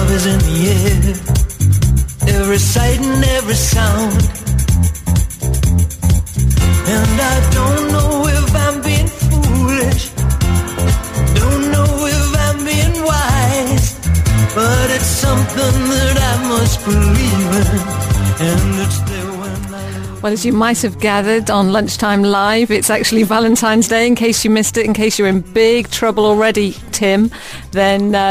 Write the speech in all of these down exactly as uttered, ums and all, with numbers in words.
love is in the air, every sight and every sound. And I don't know if I'm being foolish, don't know if I'm being wise, but it's something that I must believe in, and it's there when I... Well, as you might have gathered on Lunchtime Live, it's actually Valentine's Day. In case you missed it, in case you're in big trouble already, Tim, then uh,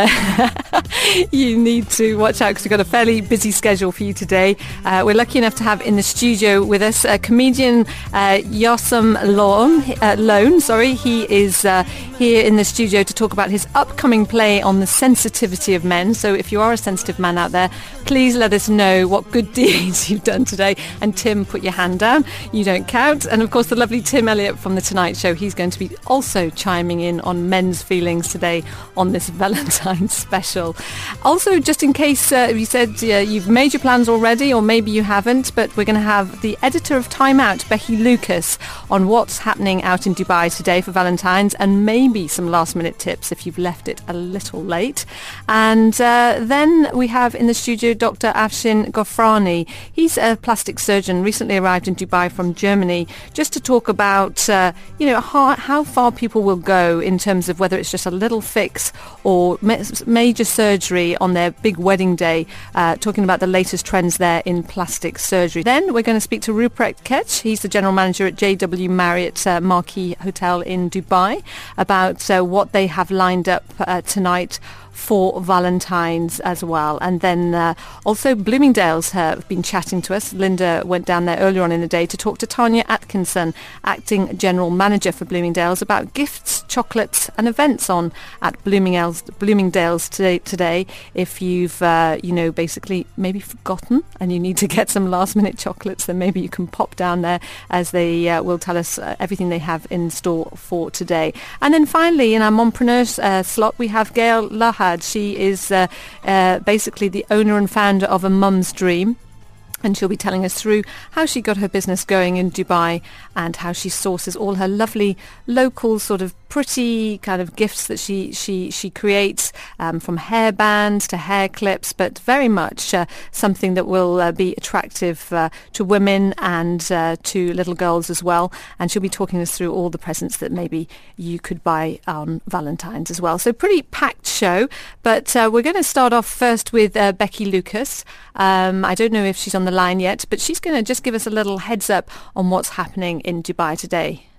you need to watch out because we've got a fairly busy schedule for you today. Uh, we're lucky enough to have in the studio with us a comedian, uh, Yassem Lone. Uh, Lone, sorry, he is uh, here in the studio to talk about his upcoming play on the sensitivity of men. So if you are a sensitive man out there, please let us know what good deeds you've done today. And Tim, put your hand down. You don't count. And of course, the lovely Tim Elliott from The Tonight Show. He's going to be also chiming in on men's feelings today on this Valentine's special. Also, just in case uh, you said uh, you've made your plans already, or maybe you haven't, but we're going to have the editor of Time Out, Becky Lucas, on what's happening out in Dubai today for Valentine's, and maybe some last-minute tips if you've left it a little late. And uh, then we have in the studio Doctor Afshin Gofrani. He's a plastic surgeon, recently arrived in Dubai from Germany, just to talk about, uh, you know, how, how far people will go in terms of whether it's just a little fix or ma- major surgery on their big wedding day, uh, talking about the latest trends there in plastic surgery. Then we're going to speak to Rupert Ketch. He's the general manager at J W Marriott uh, Marquis Hotel in Dubai, about uh, what they have lined up uh, tonight for Valentine's as well. And then uh, also Bloomingdale's have been chatting to us. Linda went down there earlier on in the day to talk to Tanya Atkinson, acting general manager for Bloomingdale's, about gifts, chocolates and events on at Bloomingdale's, Bloomingdale's today, today. If you've, uh, you know, basically maybe forgotten and you need to get some last minute chocolates, then maybe you can pop down there, as they uh, will tell us uh, everything they have in store for today. And then finally, in our mompreneurs uh, slot, we have Gail Lahad. She is uh, uh, basically the owner and founder of A Mum's Dream. And she'll be telling us through how she got her business going in Dubai and how she sources all her lovely local sort of pretty kind of gifts that she she she creates, um, from hairbands to hair clips, but very much uh, something that will uh, be attractive uh, to women and uh, to little girls as well. And she'll be talking us through all the presents that maybe you could buy on Valentine's as well. So pretty packed show, but uh, we're going to start off first with uh, Becky Lucas. Um, I don't know if she's on the line yet, but she's going to just give us a little heads up on what's happening in Dubai today.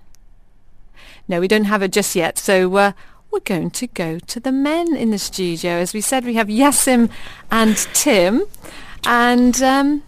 No, we don't have it just yet, so uh, we're going to go to the men in the studio. As we said, we have Yassem and Tim, and um,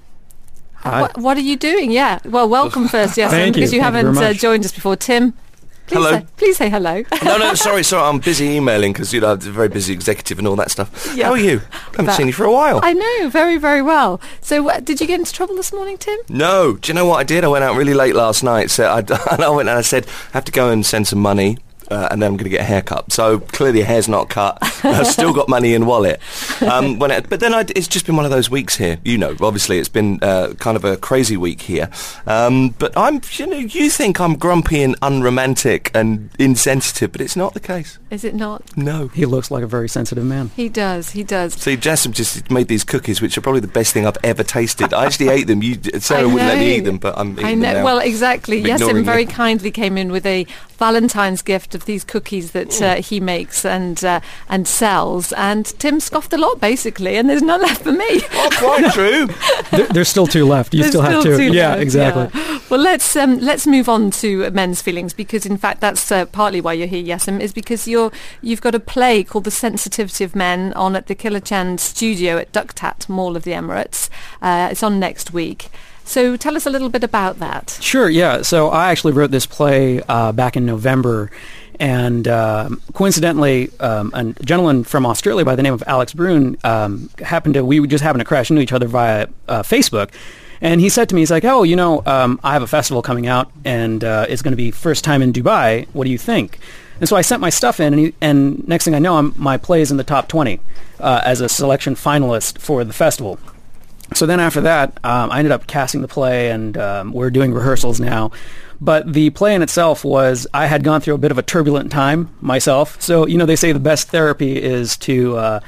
wh- what are you doing? Yeah, well, welcome first, Yassem, Thank because you. you Thank haven't you uh, joined us before. Tim, please hello. Say, please say hello. No, no, sorry, sorry, I'm busy emailing because, you know, I'm a very busy executive and all that stuff. Yeah. How are you? I haven't But- seen you for a while. I know, very, very well. So uh, did you get into trouble this morning, Tim? No, do you know what I did? I went out really late last night, so I, and I went and I said, I have to go and send some money. Uh, and then I'm going to get a haircut. So clearly hair's not cut. I've still got money in wallet. Um, when it, but then I, it's just been one of those weeks here. You know, obviously it's been uh, kind of a crazy week here. Um, but I'm, you know, you think I'm grumpy and unromantic and insensitive, but it's not the case. Is it not? No. He looks like a very sensitive man. He does, he does. See, Jasmine just made these cookies, which are probably the best thing I've ever tasted. I actually ate them. You, Sarah I wouldn't let me know. eat them, but I'm eating I know. them now. Well, exactly. I'm Yassem ignoring very you. kindly came in with a Valentine's gift of these cookies that uh, he makes and uh, and sells, and Tim scoffed a lot basically, and there's none left for me. Not quite true. there, there's still two left. You There's still have two. two Yeah, left, exactly. yeah. Well, let's um, let's move on to men's feelings, because in fact that's uh, partly why you're here, Yassem, is because you're you've got a play called The Sensitivity of Men on at the Killer Chan studio at Ducktat Mall of the Emirates. Uh, it's on next week. So tell us a little bit about that. Sure, yeah. So I actually wrote this play uh, back in November, and uh, coincidentally, um, a gentleman from Australia by the name of Alex Brune um, happened to, we just happened to crash into each other via uh, Facebook. And he said to me, he's like, oh, you know, um, I have a festival coming out, and uh, it's going to be first time in Dubai. What do you think? And so I sent my stuff in, and, he, and next thing I know, I'm, my play is in the top twenty uh, as a selection finalist for the festival. So then after that, um, I ended up casting the play, and um, we're doing rehearsals now. But the play in itself was, I had gone through a bit of a turbulent time myself. So, you know, they say the best therapy is to uh,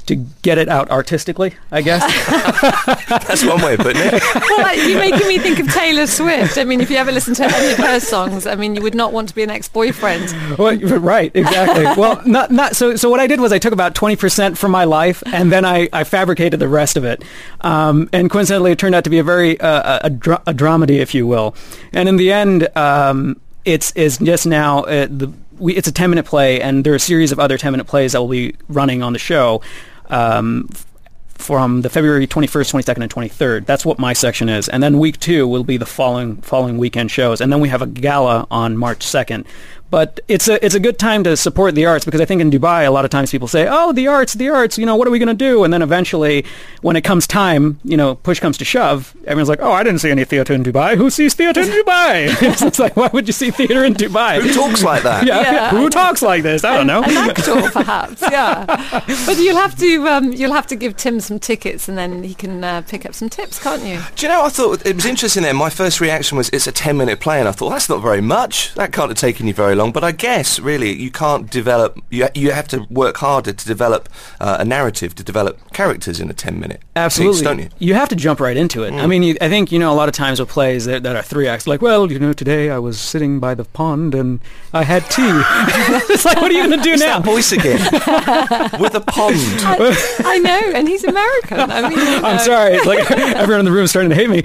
to get it out artistically, I guess. That's one way of putting it. Well, you're making me think of Taylor Swift. I mean, if you ever listen to any of her songs, I mean, you would not want to be an ex-boyfriend. Well, right, exactly. Well, not not so. So what I did was I took about twenty percent from my life, and then I, I fabricated the rest of it. Um, and coincidentally, it turned out to be a very uh, a, dra- a dramedy, if you will. And in the end, um, it's is just now uh, the. We, it's a ten-minute play, and there are a series of other ten-minute plays that will be running on the show um, f- from the February twenty-first, twenty-second, and twenty-third. That's what my section is. And then week two will be the following following weekend shows. And then we have a gala on March second. But it's a it's a good time to support the arts, because I think in Dubai a lot of times people say, oh, the arts, the arts, you know, what are we going to do? And then eventually, when it comes time, you know, push comes to shove, everyone's like, oh, I didn't see any theater in Dubai. Who sees theater in Dubai? It's like, why would you see theater in Dubai? Who talks like that? Yeah, Yeah, who talks like this? I don't know. An actor, perhaps, yeah. But you'll have to um, you'll have to give Tim some tickets, and then he can uh, pick up some tips, can't you? Do you know, I thought it was interesting there. My first reaction was, it's a ten-minute play, and I thought, that's not very much. That can't have taken you very long. But I guess, really, you can't develop, you, you have to work harder to develop uh, a narrative, to develop characters in a ten-minute Absolutely. piece, don't you? You have to jump right into it. Mm. I mean, you, I think, you know, a lot of times with plays that, that are three acts, like, well, you know, today I was sitting by the pond and I had tea. It's like, what are you going to do It's now? that voice again. With a pond. I, I know, and he's American. I mean, you I'm know. sorry. It's like everyone in the room is starting to hate me.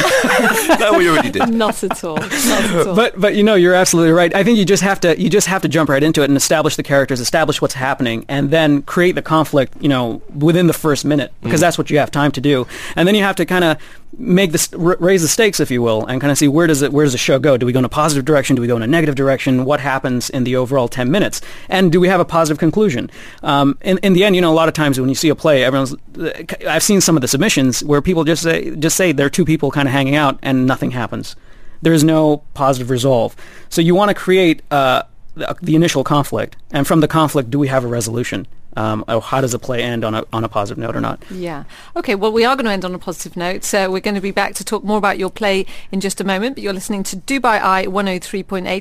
No, we already did. Not at all. Not at all. But but you know, you're absolutely right. I think you just have to you just have to jump right into it and establish the characters, establish what's happening, and then create the conflict, you know, within the first minute, because Mm. that's what you have time to do. And then you have to kind of make this r- raise the stakes, if you will, and kind of see where does it where does the show go? Do we go in a positive direction? Do we go in a negative direction? What happens in the overall ten minutes? And do we have a positive conclusion? Um, in in the end, you know, a lot of times when you see a play, everyone's I've seen some of the submissions where people just say just say there are two people kind of hanging out and nothing happens. There is no positive resolve. So you want to create uh, the, the initial conflict, and from the conflict, do we have a resolution? Um, or how does a play end on a on a positive note or not? Yeah. Okay, well, we are going to end on a positive note. So we're going to be back to talk more about your play in just a moment, but you're listening to Dubai Eye one oh three point eight.